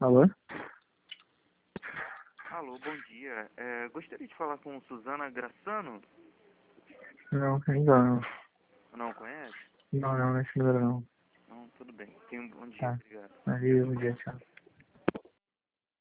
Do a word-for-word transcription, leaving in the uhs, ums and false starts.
Alô? Alô, bom dia. É, gostaria de falar com Suzana Graçano. Não, ainda não. Não conhece? Não, não, nesse número não. Não, tudo bem. Tenha um bom dia, Tá. obrigado. Valeu, bom dia, tchau.